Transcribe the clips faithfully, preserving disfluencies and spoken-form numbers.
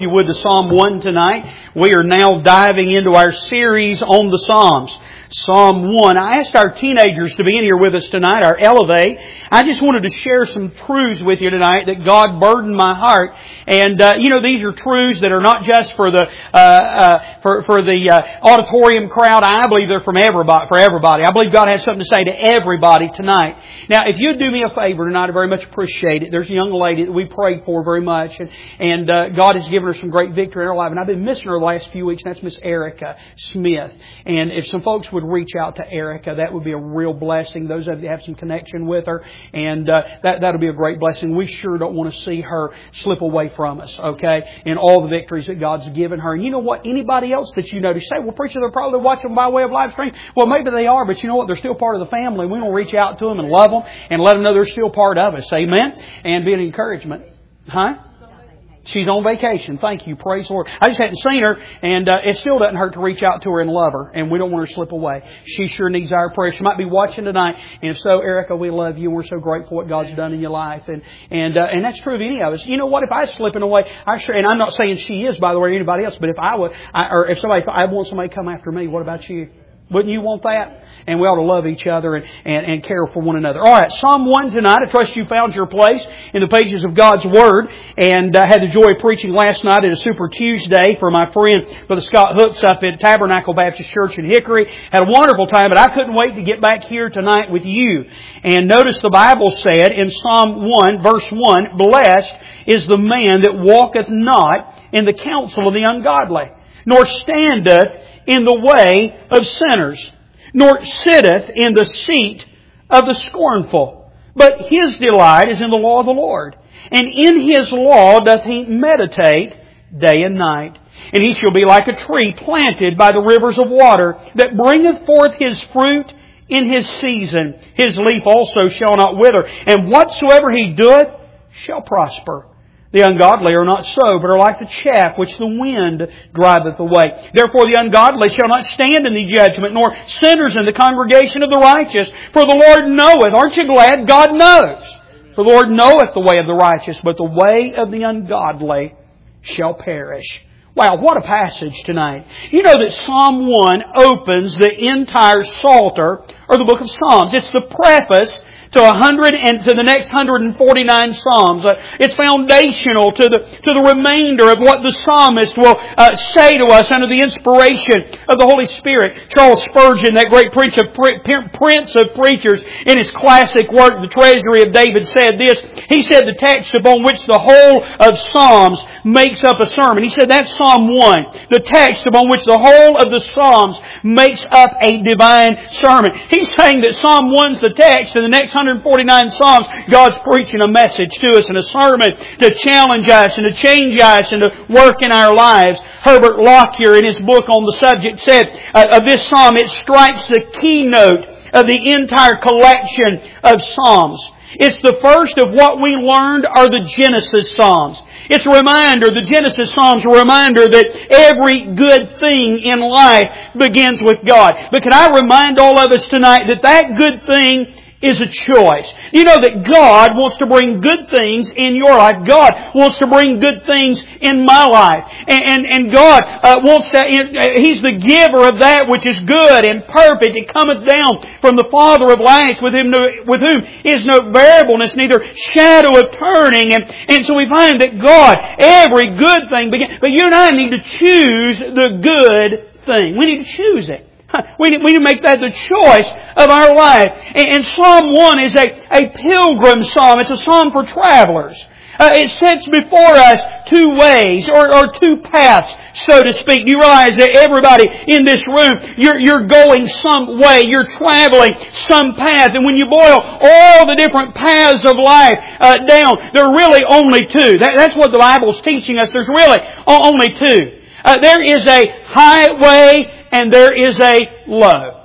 You would to Psalm one tonight. We are now diving into our series on the Psalms. Psalm one. I asked our teenagers to be in here with us tonight, our Elevate. I just wanted to share some truths with you tonight that God burdened my heart. And, uh, you know, these are truths that are not just for the, uh, uh, for, for the, uh, auditorium crowd. I believe they're from everybody, for everybody. I believe God has something to say to everybody tonight. Now, if you'd do me a favor tonight, I very much appreciate it. There's a young lady that we prayed for very much. And, and, uh, God has given her some great victory in her life. And I've been missing her the last few weeks. And that's Miss Erica Smith. And if some folks would reach out to Erica, that would be a real blessing. Those of you that have some connection with her, and uh, that that'll be a great blessing. We sure don't want to see her slip away from us, okay? In all the victories that God's given her. And you know what? Anybody else that you know, to say, well, preacher, they're probably watching by way of live stream. Well, maybe they are, but you know what? They're still part of the family. We want to reach out to them and love them and let them know they're still part of us. Amen? And be an encouragement. Huh? She's on vacation. Thank you. Praise the Lord. I just hadn't seen her, and uh, it still doesn't hurt to reach out to her and love her, and we don't want her to slip away. She sure needs our prayer. She might be watching tonight, and if so, Erica, we love you, and we're so grateful for what God's done in your life, and and uh, and that's true of any of us. You know what? If I was slipping away, I sure, and I'm not saying she is, by the way, or anybody else, but if I would, I, or if somebody, if I want somebody to come after me, what about you? Wouldn't you want that? And we ought to love each other and, and, and care for one another. All right, Psalm one tonight. I trust you found your place in the pages of God's Word. And I had the joy of preaching last night at a Super Tuesday for my friend Brother Scott Hooks up at Tabernacle Baptist Church in Hickory. Had a wonderful time, but I couldn't wait to get back here tonight with you. And notice the Bible said in Psalm one, verse one, "Blessed is the man that walketh not in the counsel of the ungodly, nor standeth in the way of sinners, nor sitteth in the seat of the scornful. But his delight is in the law of the Lord, and in his law doth he meditate day and night. And he shall be like a tree planted by the rivers of water, that bringeth forth his fruit in his season. His leaf also shall not wither, and whatsoever he doeth shall prosper. The ungodly are not so, but are like the chaff which the wind driveth away. Therefore the ungodly shall not stand in the judgment, nor sinners in the congregation of the righteous. For the Lord knoweth." Aren't you glad? God knows. "For the Lord knoweth the way of the righteous, but the way of the ungodly shall perish." Wow, what a passage tonight. You know that Psalm one opens the entire Psalter, or the book of Psalms. It's the preface to a hundred and to the next one hundred forty-nine Psalms. Uh, it's foundational to the to the remainder of what the psalmist will uh, say to us under the inspiration of the Holy Spirit. Charles Spurgeon, that great preacher, prince of preachers, in his classic work, The Treasury of David, said this. He said the text upon which the whole of Psalms makes up a sermon. He said that's Psalm one. The text upon which the whole of the Psalms makes up a divine sermon. He's saying that Psalm one's the text, and the next one hundred forty-nine Psalms, God's preaching a message to us and a sermon to challenge us and to change us and to work in our lives. Herbert Lockyer, in his book on the subject, said uh, of this Psalm, it strikes the keynote of the entire collection of Psalms. It's the first of what we learned are the Genesis Psalms. It's a reminder, the Genesis Psalms are a reminder that every good thing in life begins with God. But can I remind all of us tonight that that good thing is a choice. You know that God wants to bring good things in your life. God wants to bring good things in my life. And, and, and God uh, wants to, uh, He's the giver of that which is good and perfect. It cometh down from the Father of lights, with Him, with whom is no variableness, neither shadow of turning. And, and so we find that God, every good thing begins. But you and I need to choose the good thing. We need to choose it. We need, we need to make that the choice of our life. And, and Psalm one is a, a pilgrim psalm. It's a psalm for travelers. Uh, it sets before us two ways, or, or two paths, so to speak. You realize that everybody in this room, you're, you're going some way. You're traveling some path. And when you boil all the different paths of life uh, down, there are really only two. That, that's what the Bible's teaching us. There's really only two. Uh, there is a highway and there is a low.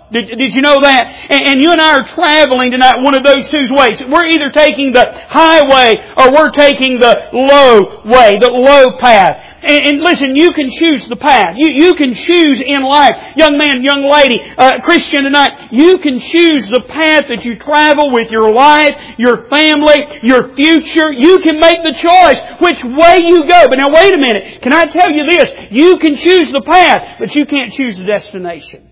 Did, did you know that? And, and you and I are traveling tonight one of those two ways. We're either taking the highway or we're taking the low way, the low path. And, and listen, you can choose the path. You, you can choose in life. Young man, young lady, uh, Christian tonight, you can choose the path that you travel with your life, your family, your future. You can make the choice which way you go. But now wait a minute. Can I tell you this? You can choose the path, but you can't choose the destination.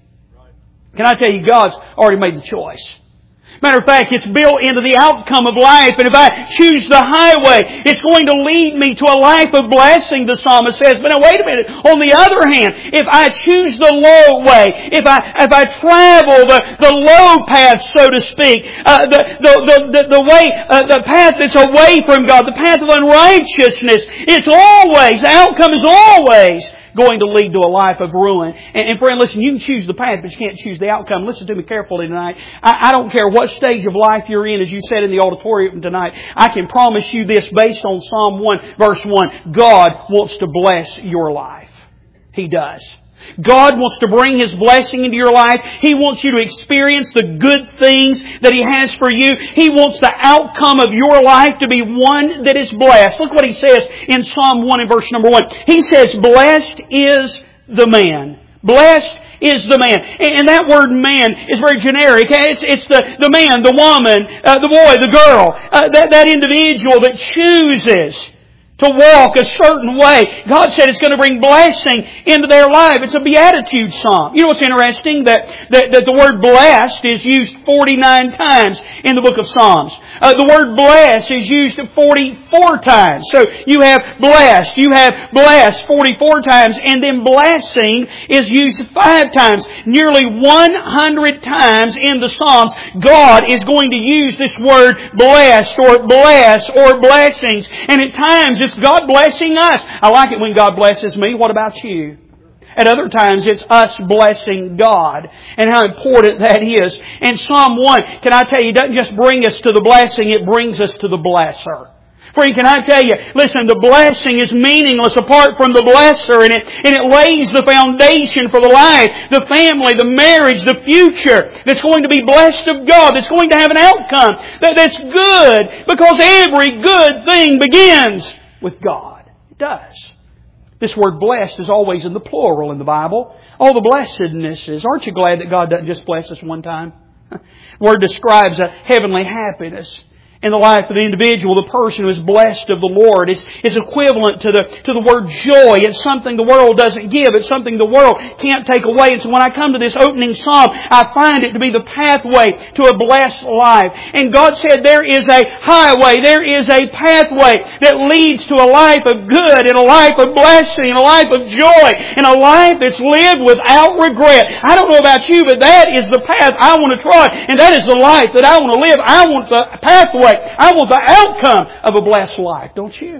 Can I tell you, God's already made the choice. Matter of fact, it's built into the outcome of life. And if I choose the highway, it's going to lead me to a life of blessing, the psalmist says. But now wait a minute. On the other hand, if I choose the low way, if I if I travel the, the low path, so to speak, uh, the, the, the, the, the way, uh, the path that's away from God, the path of unrighteousness, it's always, the outcome is always going to lead to a life of ruin. And, and friend, listen, you can choose the path, but you can't choose the outcome. Listen to me carefully tonight. I, I don't care what stage of life you're in, as you said in the auditorium tonight. I can promise you this based on Psalm one, verse one. God wants to bless your life. He does. God wants to bring His blessing into your life. He wants you to experience the good things that He has for you. He wants the outcome of your life to be one that is blessed. Look what He says in Psalm one and verse number one. He says, blessed is the man. Blessed is the man. And that word man is very generic. It's, it's the, the man, the woman, uh, the boy, the girl, uh, that, that individual that chooses to walk a certain way. God said it's going to bring blessing into their life. It's a beatitude psalm. You know what's interesting? That, that, that the word blessed is used forty-nine times in the book of Psalms. Uh, the word blessed is used forty-four times. So you have blessed, you have blessed forty-four times, and then blessing is used five times. Nearly one hundred times in the Psalms, God is going to use this word blessed or bless or blessings. And at times it's God blessing us. I like it when God blesses me. What about you? At other times, it's us blessing God and how important that is. And Psalm one, can I tell you, doesn't just bring us to the blessing, it brings us to the blesser. Friend, can I tell you, listen, the blessing is meaningless apart from the blesser, and it, and it lays the foundation for the life, the family, the marriage, the future that's going to be blessed of God, that's going to have an outcome that, that's good, because every good thing begins with God. It does. This word blessed is always in the plural in the Bible. All the blessednesses. Aren't you glad that God doesn't just bless us one time? The word describes a heavenly happiness in the life of the individual, the person who is blessed of the Lord. It's, it's equivalent to the, to the word joy. It's something the world doesn't give. It's something the world can't take away. And so when I come to this opening psalm, I find it to be the pathway to a blessed life. And God said there is a highway, there is a pathway that leads to a life of good and a life of blessing and a life of joy and a life that's lived without regret. I don't know about you, but that is the path I want to try. And that is the life that I want to live. I want the pathway. I want the outcome of a blessed life, don't you?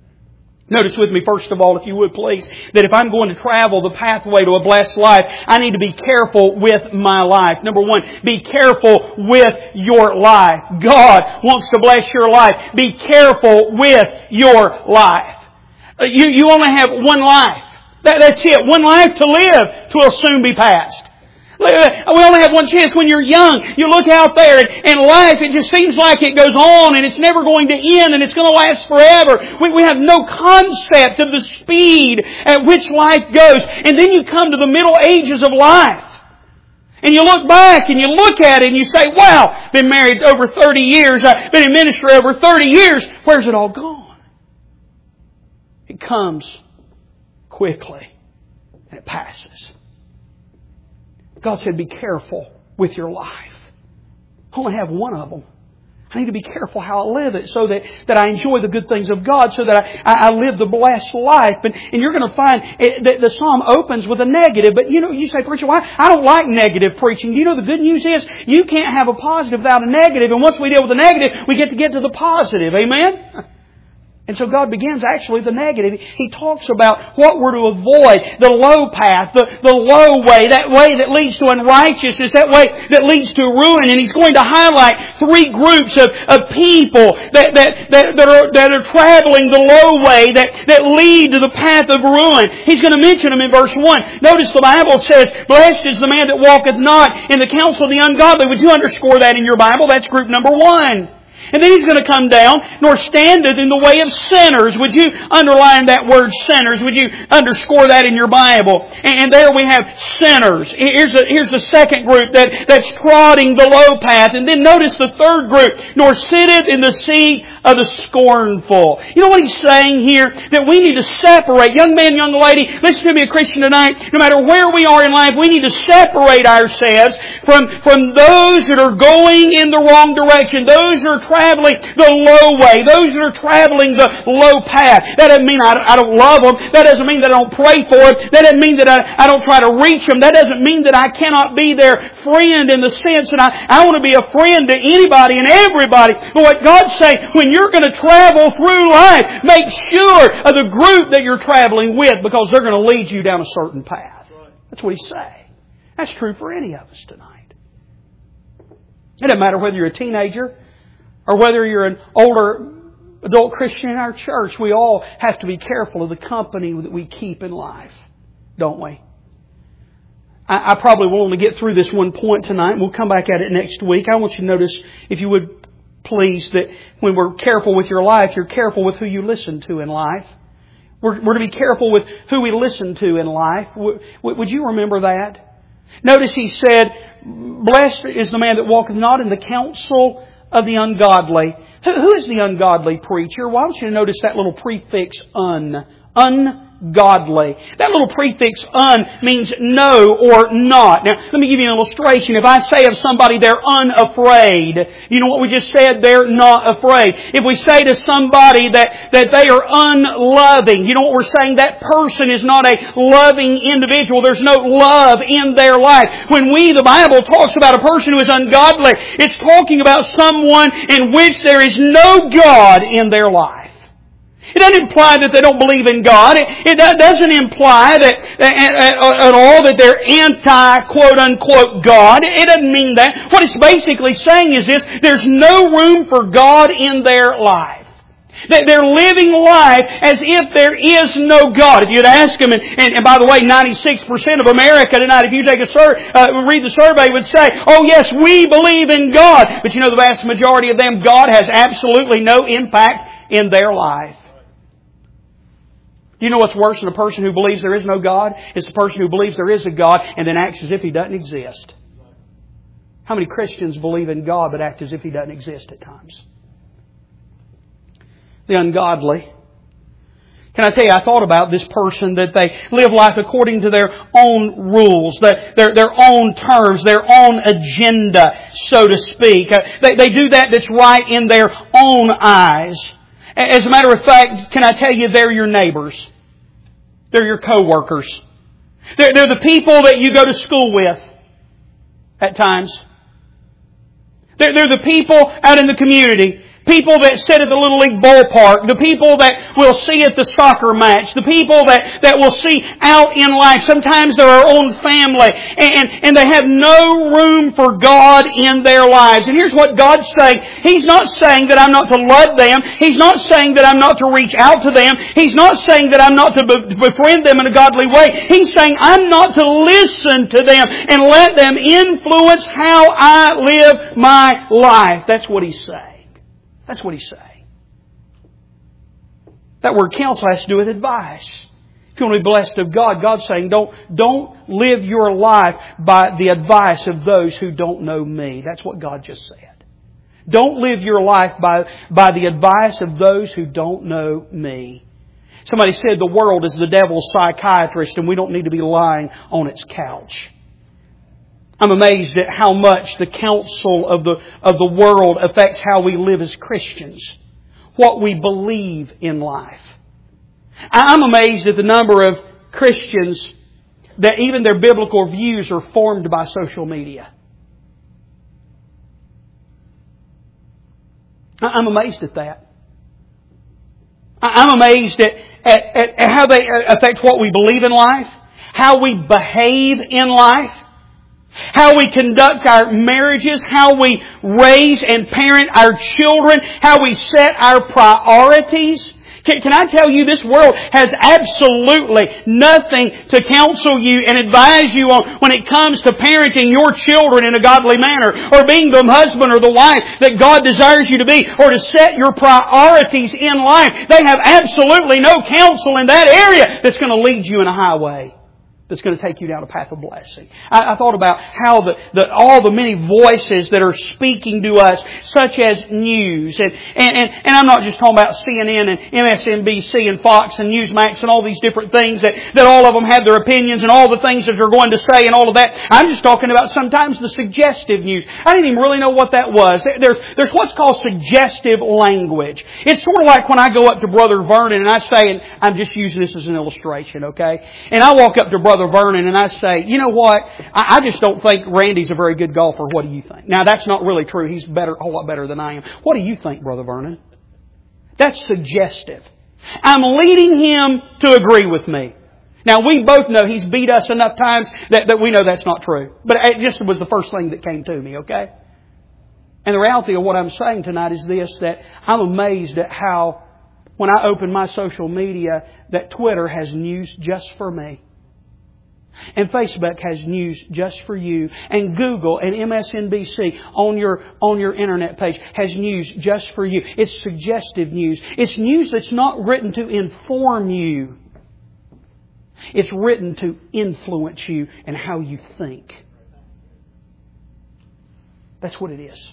Notice with me, first of all, if you would please, that if I'm going to travel the pathway to a blessed life, I need to be careful with my life. Number one, be careful with your life. God wants to bless your life. Be careful with your life. You, you only have one life. That, that's it. One life to live, 'twill soon be past. We only have one chance. When you're young, you look out there and, and life, it just seems like it goes on and it's never going to end and it's going to last forever. We, we have no concept of the speed at which life goes. And then you come to the middle ages of life. And you look back and you look at it and you say, wow, been married over thirty years. I've been in ministry over thirty years. Where's it all gone? It comes quickly and it passes. God said, be careful with your life. I only have one of them. I need to be careful how I live it so that, that I enjoy the good things of God, so that I, I, I live the blessed life. And, and you're going to find it, that the psalm opens with a negative. But you know, you say, preacher, why? I don't like negative preaching. You know, the good news is you can't have a positive without a negative. And once we deal with the negative, we get to get to the positive. Amen? And so God begins actually the negative. He talks about what we're to avoid. The low path, the, the low way, that way that leads to unrighteousness, that way that leads to ruin. And He's going to highlight three groups of, of people that, that, that, that, are, that are traveling the low way, that, that lead to the path of ruin. He's going to mention them in verse one. Notice the Bible says, "Blessed is the man that walketh not in the counsel of the ungodly." Would you underscore that in your Bible? That's group number one. And then He's going to come down, "Nor standeth in the way of sinners." Would you underline that word sinners? Would you underscore that in your Bible? And there we have sinners. Here's, a, here's the second group that, that's trotting the low path. And then notice the third group. "Nor sitteth in the seat of the scornful." You know what He's saying here? That we need to separate. Young man, young lady, listen to me, a Christian tonight. No matter where we are in life, we need to separate ourselves from, from those that are going in the wrong direction. Those that are traveling the low way. Those that are traveling the low path. That doesn't mean I, I don't love them. That doesn't mean that I don't pray for them. That doesn't mean that I, I don't try to reach them. That doesn't mean that I cannot be their friend in the sense that I, I want to be a friend to anybody and everybody. But what God's saying, when you're going to travel through life, make sure of the group that you're traveling with, because they're going to lead you down a certain path. That's what He's saying. That's true for any of us tonight. It doesn't matter whether you're a teenager or whether you're an older adult Christian in our church. We all have to be careful of the company that we keep in life, don't we? I, I probably will only get through this one point tonight. We'll come back at it next week. I want you to notice, if you would please, that when we're careful with your life, you're careful with who you listen to in life. We're, we're to be careful with who we listen to in life. W- would you remember that? Notice He said, "Blessed is the man that walketh not in the counsel of the ungodly." Who, who is the ungodly preacher? Well, I want you to notice that little prefix "un." Ungodly. That little prefix "un" means no or not. Now, let me give you an illustration. If I say of somebody they're unafraid, you know what we just said? They're not afraid. If we say to somebody that, that they are unloving, you know what we're saying? That person is not a loving individual. There's no love in their life. When we, the Bible, talks about a person who is ungodly, it's talking about someone in which there is no God in their life. It doesn't imply that they don't believe in God. It, it doesn't imply that at, at all that they're anti-quote-unquote God. It doesn't mean that. What it's basically saying is this: there's no room for God in their life. That they're living life as if there is no God. If you'd ask them, and, and, and by the way, ninety-six percent of America tonight, if you take a sur- uh, read the survey, would say, "Oh yes, we believe in God." But you know, the vast majority of them, God has absolutely no impact in their life. You know what's worse than a person who believes there is no God? It's the person who believes there is a God and then acts as if He doesn't exist. How many Christians believe in God but act as if He doesn't exist at times? The ungodly. Can I tell you, I thought about this person that they live life according to their own rules, their, their, their own terms, their own agenda, so to speak. They, they do that that's right in their own eyes. As a matter of fact, can I tell you, they're your neighbors. They're your co-workers. They're, they're the people that you go to school with at times. They're, they're the people out in the community. People that sit at the Little League ballpark. The people that will see at the soccer match. The people that, that will see out in life. Sometimes they're our own family. And, and, and they have no room for God in their lives. And here's what God's saying. He's not saying that I'm not to love them. He's not saying that I'm not to reach out to them. He's not saying that I'm not to be, befriend them in a godly way. He's saying I'm not to listen to them and let them influence how I live my life. That's what He's saying. That's what He's saying. That word counsel has to do with advice. If you want to be blessed of God, God's saying don't, don't live your life by the advice of those who don't know Me. That's what God just said. Don't live your life by, by the advice of those who don't know Me. Somebody said the world is the devil's psychiatrist and we don't need to be lying on its couch. I'm amazed at how much the counsel of the, of the world affects how we live as Christians. What we believe in life. I'm amazed at the number of Christians that even their biblical views are formed by social media. I'm amazed at that. I'm amazed at, at, at how they affect what we believe in life, how we behave in life, how we conduct our marriages, how we raise and parent our children, how we set our priorities. Can, can I tell you, this world has absolutely nothing to counsel you and advise you on when it comes to parenting your children in a godly manner, or being the husband or the wife that God desires you to be, or to set your priorities in life. They have absolutely no counsel in that area that's going to lead you in a highway that's going to take you down a path of blessing. I, I thought about how the, the all the many voices that are speaking to us, such as news, and, and, and, and I'm not just talking about C N N and M S N B C and Fox and Newsmax and all these different things that, that all of them have their opinions and all the things that they're going to say and all of that. I'm just talking about sometimes the suggestive news. I didn't even really know what that was. There's, there's what's called suggestive language. It's sort of like when I go up to Brother Vernon and I say, and I'm just using this as an illustration, okay? And I walk up to Brother Vernon and I say, you know what? I, I just don't think Randy's a very good golfer. What do you think? Now that's not really true. He's better, a whole lot better than I am. What do you think, Brother Vernon? That's suggestive. I'm leading him to agree with me. Now we both know he's beat us enough times that, that we know that's not true. But it just was the first thing that came to me, okay? And the reality of what I'm saying tonight is this, that I'm amazed at how when I open my social media that Twitter has news just for me. And Facebook has news just for you. And Google and M S N B C on your, on your internet page has news just for you. It's suggestive news. It's news that's not written to inform you. It's written to influence you and how you think. That's what it is.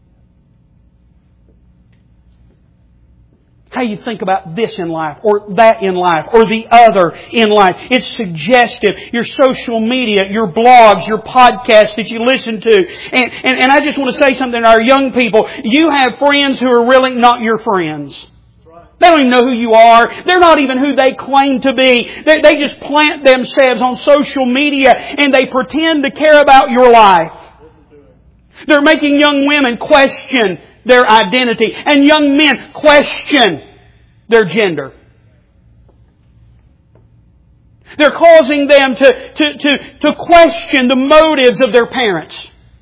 How you think about this in life, or that in life, or the other in life. It's suggestive. Your social media, your blogs, your podcasts that you listen to. And, and, and I just want to say something to our young people. You have friends who are really not your friends. They don't even know who you are. They're not even who they claim to be. They, they just plant themselves on social media and they pretend to care about your life. They're making young women question their identity, and young men question their gender. They're causing them to, to, to, to question the motives of their parents.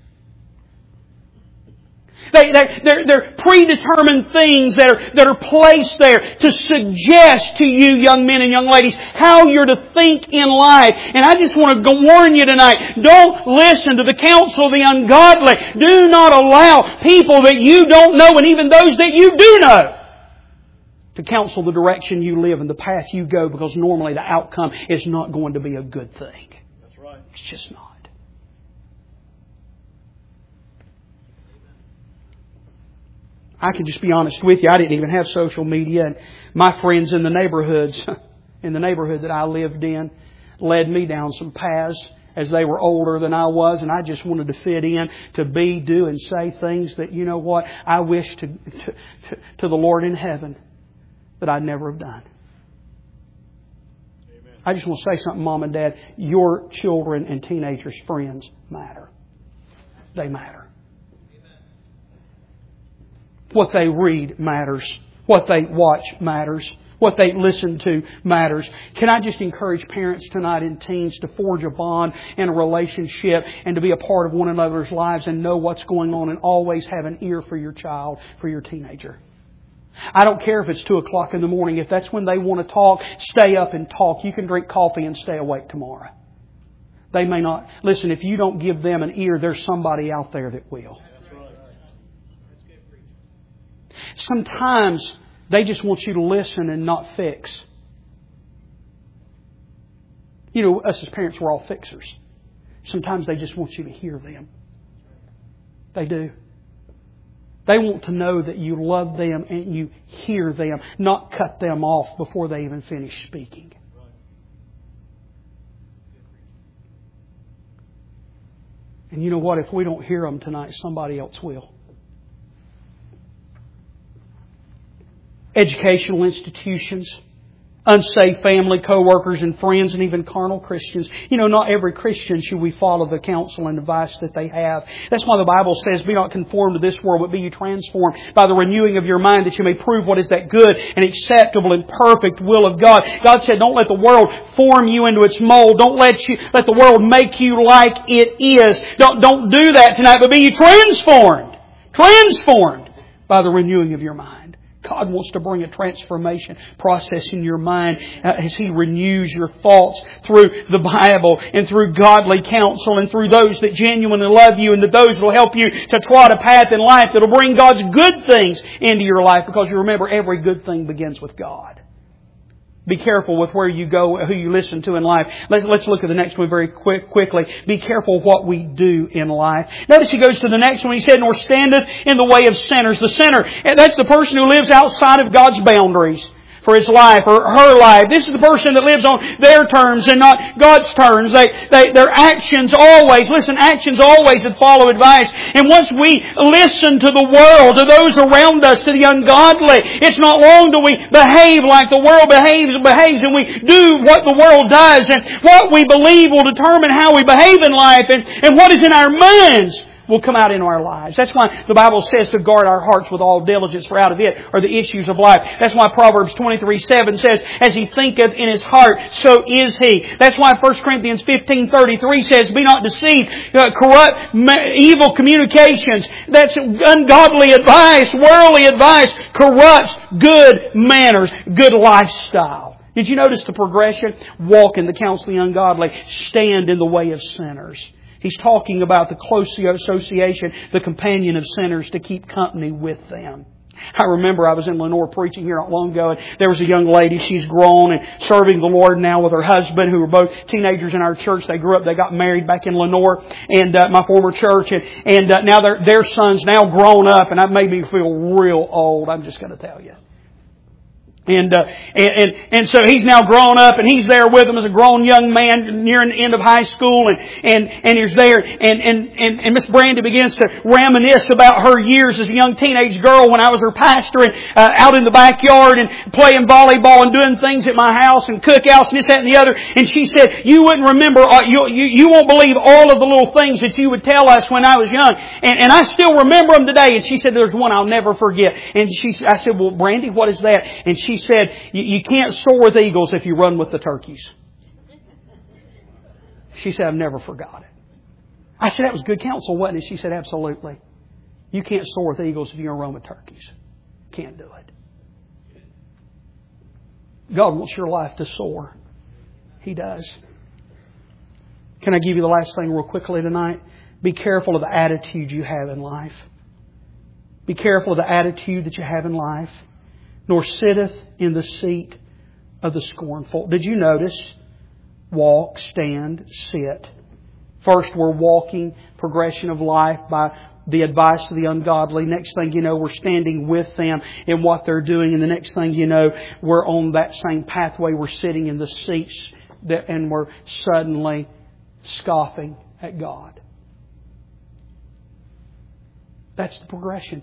They, they, they're, they're predetermined things that are, that are placed there to suggest to you, young men and young ladies, how you're to think in life. And I just want to warn you tonight, don't listen to the counsel of the ungodly. Do not allow people that you don't know, and even those that you do know, to counsel the direction you live and the path you go, because normally the outcome is not going to be a good thing. That's right. It's just not. I can just be honest with you. I didn't even have social media, and my friends in the neighborhoods, in the neighborhood that I lived in, led me down some paths as they were older than I was, and I just wanted to fit in, to be, do, and say things that, you know what, I wish to, to, to, to the Lord in heaven that I'd never have done. Amen. I just want to say something, Mom and Dad. Your children and teenagers' friends matter. They matter. What they read matters. What they watch matters. What they listen to matters. Can I just encourage parents tonight and teens to forge a bond and a relationship and to be a part of one another's lives and know what's going on and always have an ear for your child, for your teenager. I don't care if it's two o'clock in the morning. If that's when they want to talk, stay up and talk. You can drink coffee and stay awake tomorrow. They may not. Listen, if you don't give them an ear, there's somebody out there that will. Sometimes they just want you to listen and not fix. You know, us as parents, we're all fixers. Sometimes they just want you to hear them. They do. They want to know that you love them and you hear them, not cut them off before they even finish speaking. And you know what? If we don't hear them tonight, somebody else will. Educational institutions, Unsafe family, co-workers and friends, and even carnal Christians. You know, not every Christian should we follow the counsel and advice that they have. That's why the Bible says, be not conformed to this world, but be ye transformed by the renewing of your mind, that you may prove what is that good and acceptable and perfect will of God. God said, don't let the world form you into its mold. Don't let you let the world make you like it is. Don't, don't do that tonight, but be ye transformed. Transformed by the renewing of your mind. God wants to bring a transformation process in your mind uh, as He renews your thoughts through the Bible and through godly counsel and through those that genuinely love you and that those that will help you to trot a path in life that will bring God's good things into your life, because you remember every good thing begins with God. Be careful with where you go, who you listen to in life. Let's, let's look at the next one very quick, quickly. Be careful what we do in life. Notice he goes to the next one. He said, nor standeth in the way of sinners. The sinner, that's the person who lives outside of God's boundaries for his life or her life. This is the person that lives on their terms and not God's terms. They, they, their actions always, listen, actions always that follow advice. And once we listen to the world, to those around us, to the ungodly, it's not long till we behave like the world behaves and behaves, and we do what the world does. And what we believe will determine how we behave in life, and, and what is in our minds will come out into our lives. That's why the Bible says to guard our hearts with all diligence, for out of it are the issues of life. That's why Proverbs twenty-three seven says, as he thinketh in his heart, so is he. That's why First Corinthians fifteen thirty-three says, be not deceived, uh, corrupt, evil communications. That's ungodly advice, worldly advice, corrupts good manners, good lifestyle. Did you notice the progression? Walk in the counsel of the ungodly, stand in the way of sinners. He's talking about the close association, the companion of sinners, to keep company with them. I remember I was in Lenore preaching here not long ago, and there was a young lady. She's grown and serving the Lord now with her husband, who were both teenagers in our church. They grew up, they got married back in Lenore, and uh, my former church, and, and uh, now their their son's now grown up, and that made me feel real old. I'm just going to tell you. And, uh, and, and, and so he's now grown up, and he's there with them as a grown young man nearing the end of high school, and, and, and he's there, and, and, and, and Miss Brandy begins to reminisce about her years as a young teenage girl when I was her pastor, and, uh, out in the backyard and playing volleyball and doing things at my house and cookouts and this, that, and the other. And she said, you wouldn't remember, uh, you, you, you won't believe all of the little things that you would tell us when I was young. And, and I still remember them today. And she said, there's one I'll never forget. And she, I said, well, Brandy, what is that? And she said, you can't soar with eagles if you run with the turkeys. She said, I've never forgot it. I said, that was good counsel, wasn't it? She said, absolutely. You can't soar with eagles if you're going to run with turkeys. Can't do it. God wants your life to soar. He does. Can I give you the last thing real quickly tonight? Be careful of the attitude you have in life. Be careful of the attitude that you have in life. Nor sitteth in the seat of the scornful. Did you notice? Walk, stand, sit. First, we're walking progression of life by the advice of the ungodly. Next thing you know, we're standing with them in what they're doing. And the next thing you know, we're on that same pathway. We're sitting in the seats that, and we're suddenly scoffing at God. That's the progression.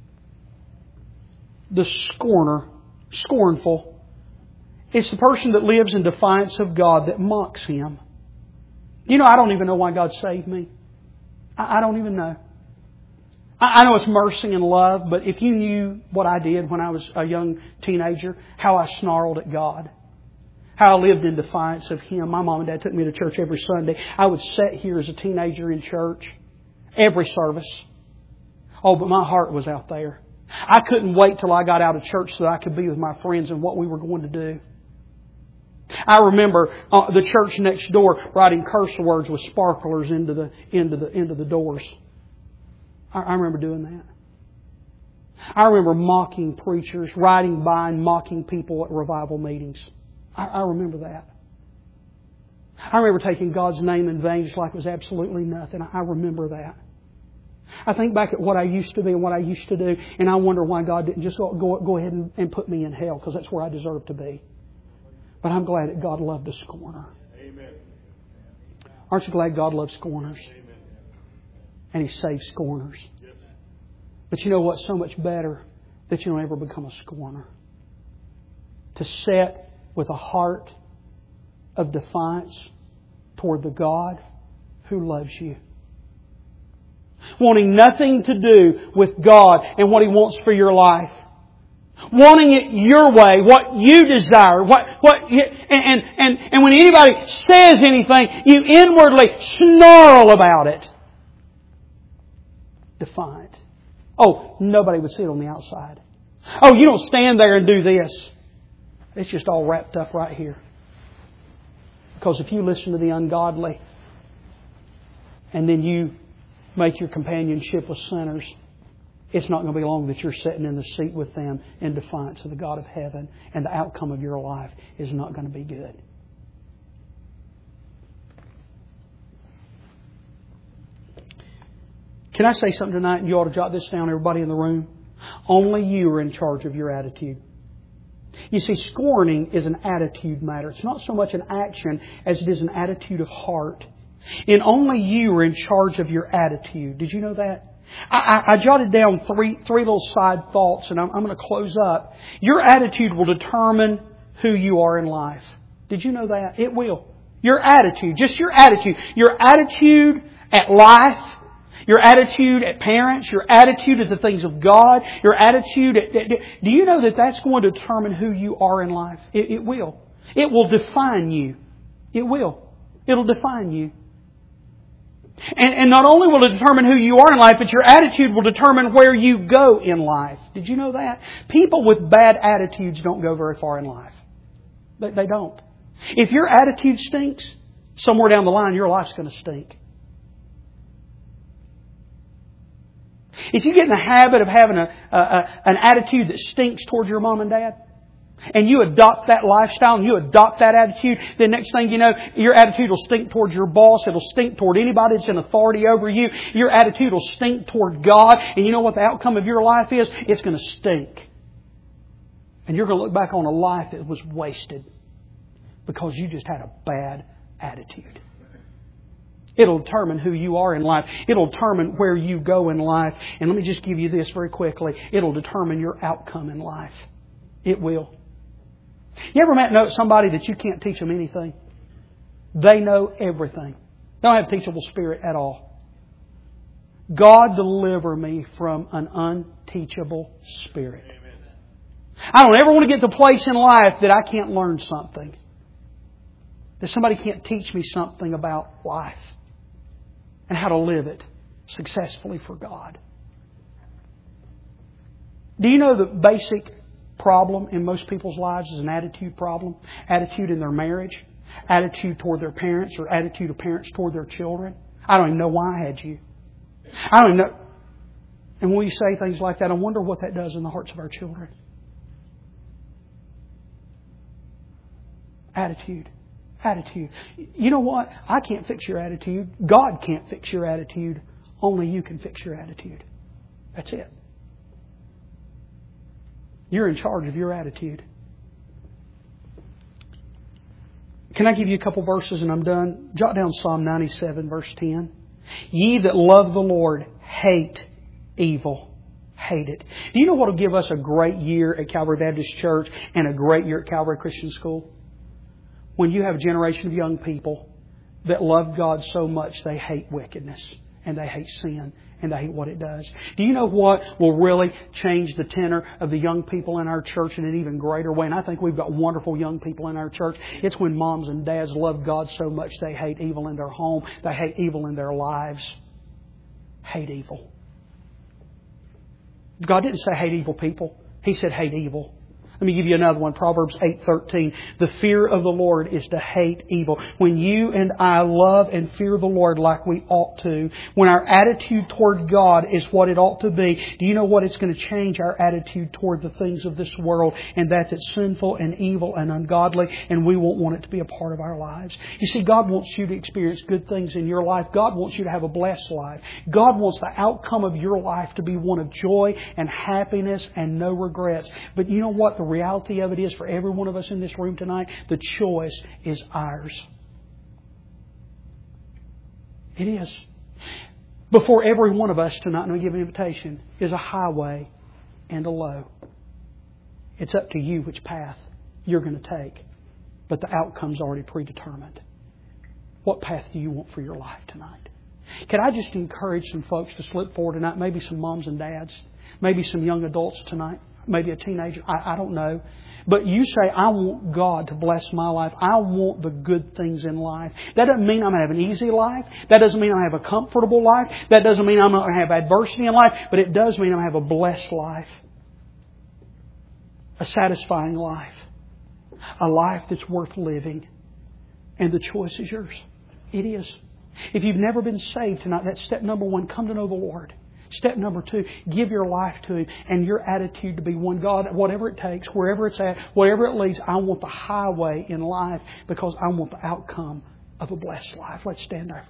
The scorner, scornful, it's the person that lives in defiance of God, that mocks Him. You know, I don't even know why God saved me. I, I don't even know. I, I know it's mercy and love, but if you knew what I did when I was a young teenager, how I snarled at God, how I lived in defiance of Him. My mom and Dad took me to church every Sunday. I would sit here as a teenager in church, every service. Oh, but my heart was out there. I couldn't wait till I got out of church so that I could be with my friends and what we were going to do. I remember uh, the church next door writing curse words with sparklers into the into the into the doors. I, I remember doing that. I remember mocking preachers, riding by and mocking people at revival meetings. I, I remember that. I remember taking God's name in vain just like it was absolutely nothing. I, I remember that. I think back at what I used to be and what I used to do, and I wonder why God didn't just go, go, go ahead and, and put me in hell, because that's where I deserve to be. But I'm glad that God loved a scorner. Amen. Aren't you glad God loves scorners? Amen. And He saves scorners. Yes. But you know what's so much better? That you don't ever become a scorner. To sit with a heart of defiance toward the God who loves you. Wanting nothing to do with God and what He wants for your life. Wanting it your way, what you desire, what what you, and, and and when anybody says anything, you inwardly snarl about it. Defiant. Oh, nobody would see it on the outside. Oh, you don't stand there and do this. It's just all wrapped up right here. Because if you listen to the ungodly and then you make your companionship with sinners, it's not going to be long that you're sitting in the seat with them in defiance of the God of heaven, and the outcome of your life is not going to be good. Can I say something tonight, and you ought to jot this down, everybody in the room? Only you are in charge of your attitude. You see, scorning is an attitude matter. It's not so much an action as it is an attitude of heart. And only you are in charge of your attitude. Did you know that? I, I, I jotted down three three little side thoughts, and I'm, I'm going to close up. Your attitude will determine who you are in life. Did you know that? It will. Your attitude, just your attitude. Your attitude at life, your attitude at parents, your attitude at the things of God, your attitude at... Do you know that that's going to determine who you are in life? It, it will. It will define you. It will. It'll define you. And, and not only will it determine who you are in life, but your attitude will determine where you go in life. Did you know that? People with bad attitudes don't go very far in life. They, they don't. If your attitude stinks, somewhere down the line your life's going to stink. If you get in the habit of having a, a, a an attitude that stinks towards your mom and dad, and you adopt that lifestyle and you adopt that attitude, then next thing you know, your attitude will stink towards your boss. It'll stink toward anybody that's in authority over you. Your attitude will stink toward God. And you know what the outcome of your life is? It's going to stink. And you're going to look back on a life that was wasted because you just had a bad attitude. It'll determine who you are in life. It'll determine where you go in life. And let me just give you this very quickly. It'll determine your outcome in life. It will. You ever met know somebody that you can't teach them anything? They know everything. They don't have a teachable spirit at all. God deliver me from an unteachable spirit. Amen. I don't ever want to get to a place in life that I can't learn something. That somebody can't teach me something about life and how to live it successfully for God. Do you know the basic problem in most people's lives is an attitude problem? Attitude in their marriage, attitude toward their parents, or attitude of parents toward their children. I don't even know why I had you. I don't even know. And when we say things like that, I wonder what that does in the hearts of our children. Attitude. Attitude. You know what? I can't fix your attitude. God can't fix your attitude. Only you can fix your attitude. That's it. You're in charge of your attitude. Can I give you a couple verses and I'm done? Jot down Psalm ninety-seven, verse ten. Ye that love the Lord hate evil. Hate it. Do you know what will give us a great year at Calvary Baptist Church and a great year at Calvary Christian School? When you have a generation of young people that love God so much they hate wickedness and they hate sin and they hate what it does. Do you know what will really change the tenor of the young people in our church in an even greater way? And I think we've got wonderful young people in our church. It's when moms and dads love God so much they hate evil in their home. They hate evil in their lives. Hate evil. God didn't say hate evil people. He said hate evil. Let me give you another one. Proverbs eight thirteen. The fear of the Lord is to hate evil. When you and I love and fear the Lord like we ought to, when our attitude toward God is what it ought to be, do you know what? It's going to change our attitude toward the things of this world, and that it's sinful and evil and ungodly, and we won't want it to be a part of our lives. You see, God wants you to experience good things in your life. God wants you to have a blessed life. God wants the outcome of your life to be one of joy and happiness and no regrets. But you know what? The reality of it is, for every one of us in this room tonight, the choice is ours. It is. Before every one of us tonight, and we give an invitation, is a highway and a low. It's up to you which path you're going to take. but the outcome's already predetermined. What path do you want for your life tonight? Can I just encourage some folks to slip forward tonight? Maybe some moms and dads. Maybe some young adults tonight. Maybe a teenager. I, I don't know. But you say, I want God to bless my life. I want the good things in life. That doesn't mean I'm going to have an easy life. That doesn't mean I have a comfortable life. That doesn't mean I'm going to have adversity in life. But it does mean I'm going to have a blessed life. A satisfying life. A life that's worth living. And the choice is yours. It is. If you've never been saved tonight, that's step number one. Come to know the Lord. Step number two, give your life to Him and your attitude to be one. God, whatever it takes, wherever it's at, wherever it leads, I want the highway in life because I want the outcome of a blessed life. Let's stand there.